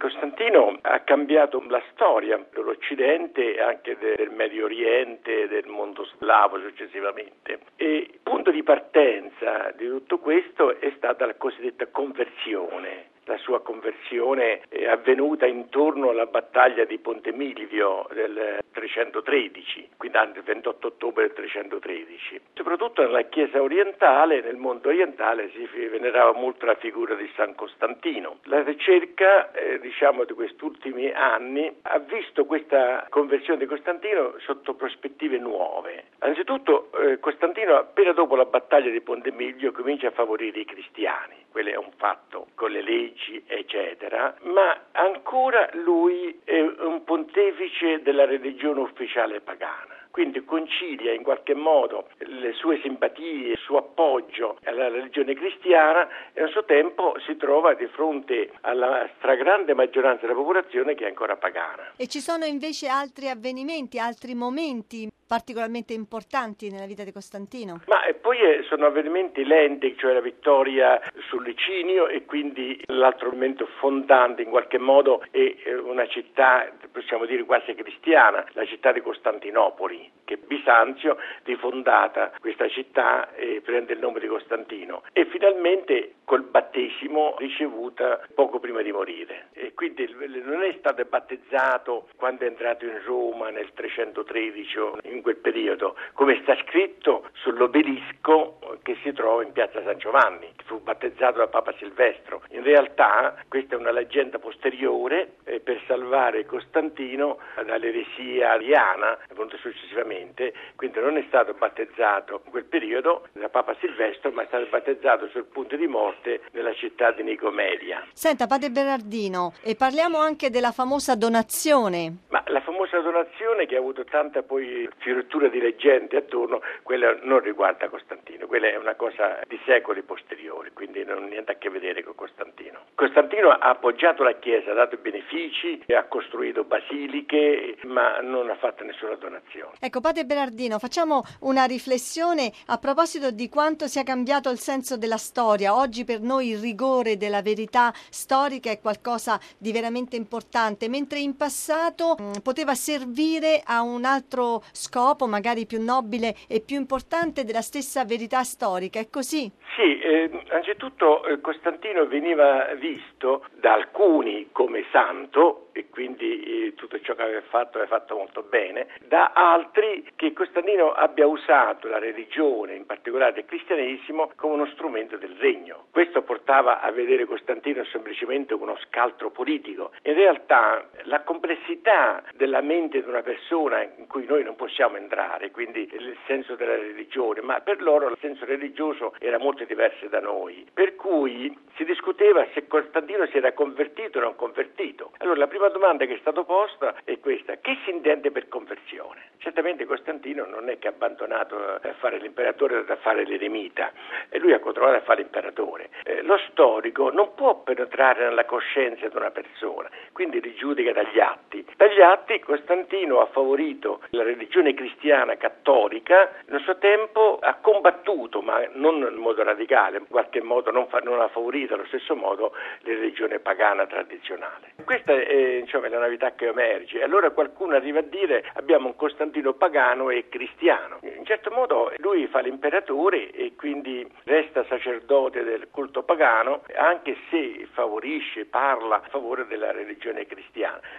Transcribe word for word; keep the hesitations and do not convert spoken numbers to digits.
Costantino ha cambiato la storia dell'Occidente e anche del Medio Oriente e del mondo slavo successivamente. E il punto di partenza di tutto questo è stata la cosiddetta conversione. La sua conversione è avvenuta intorno alla battaglia di Ponte Milvio del trecentotredici, quindi il ventotto ottobre del trecentotredici. Soprattutto nella Chiesa orientale, nel mondo orientale, si venerava molto la figura di San Costantino. La ricerca, eh, diciamo, di questi ultimi anni ha visto questa conversione di Costantino sotto prospettive nuove. Anzitutto, eh, Costantino, appena dopo la battaglia di Ponte Milvio, comincia a favorire i cristiani. Quello è un fatto, con le leggi, eccetera, ma ancora lui è un pontefice della religione ufficiale pagana. Quindi concilia in qualche modo le sue simpatie, il suo appoggio alla religione cristiana e al suo tempo si trova di fronte alla stragrande maggioranza della popolazione che è ancora pagana. E ci sono invece altri avvenimenti, altri momenti particolarmente importanti nella vita di Costantino? Ma e poi eh, sono avvenimenti lenti, cioè la vittoria sul Licinio e quindi l'altro momento fondante in qualche modo è eh, una città, possiamo dire quasi cristiana, la città di Costantinopoli, che Bisanzio, rifondata questa città, eh, prende il nome di Costantino e finalmente col battesimo ricevuta poco prima di morire. E quindi non è stato battezzato quando è entrato in Roma nel trecentotredici o in quel periodo, come sta scritto sull'obelisco che si trova in piazza San Giovanni, che fu battezzato da Papa Silvestro. In realtà questa è una leggenda posteriore eh, per salvare Costantino dall'eresia ariana, venuta successivamente, quindi non è stato battezzato in quel periodo da Papa Silvestro, ma è stato battezzato sul punto di morte nella città di Nicomedia. Senta, padre Bernardino, e parliamo anche della famosa donazione. Ma la famosa donazione, che ha avuto tanta poi fioritura di leggende attorno, quella non riguarda Costantino, quella è una cosa di secoli posteriori, quindi non ha niente a che vedere con Costantino. Costantino ha appoggiato la Chiesa, ha dato benefici, ha costruito basiliche, ma non ha fatto nessuna donazione. Ecco, padre Bernardino, facciamo una riflessione a proposito di quanto sia cambiato il senso della storia. Oggi per noi il rigore della verità storica è qualcosa di veramente importante, mentre in passato mh, poteva servire a un altro scopo, magari più nobile e più importante della stessa verità storica. È così? Sì, eh, anzitutto eh, Costantino veniva visto da alcuni come santo e quindi eh, tutto ciò che aveva fatto aveva fatto molto bene, da altri che Costantino abbia usato la religione, in particolare il cristianesimo, come uno strumento del regno. Questo portava a vedere Costantino semplicemente come uno scaltro politico. In realtà la complessità della mente di una persona in cui noi non possiamo entrare, quindi il senso della religione, ma per loro il senso religioso era molto diverso da noi, per cui si discuteva se Costantino si era convertito o non convertito. Allora la prima domanda che è stata posta è questa: che si intende per conversione? Certamente Costantino non è che ha abbandonato a fare l'imperatore da fare l'eremita, e lui ha continuato a fare l'imperatore. Eh, lo storico non può penetrare nella coscienza di una persona, quindi li giudica dagli atti. Dagli atti Costantino ha favorito la religione cristiana cattolica, nel suo tempo ha combattuto, ma non in modo radicale, in qualche modo non, fa, non ha favorito allo stesso modo la religione pagana tradizionale. Questa è, diciamo, la novità che emerge. Allora qualcuno arriva a dire abbiamo un Costantino pagano e cristiano. In certo modo lui fa l'imperatore e quindi resta sacerdote del culto pagano, anche se favorisce, parla a favore della religione cristiana.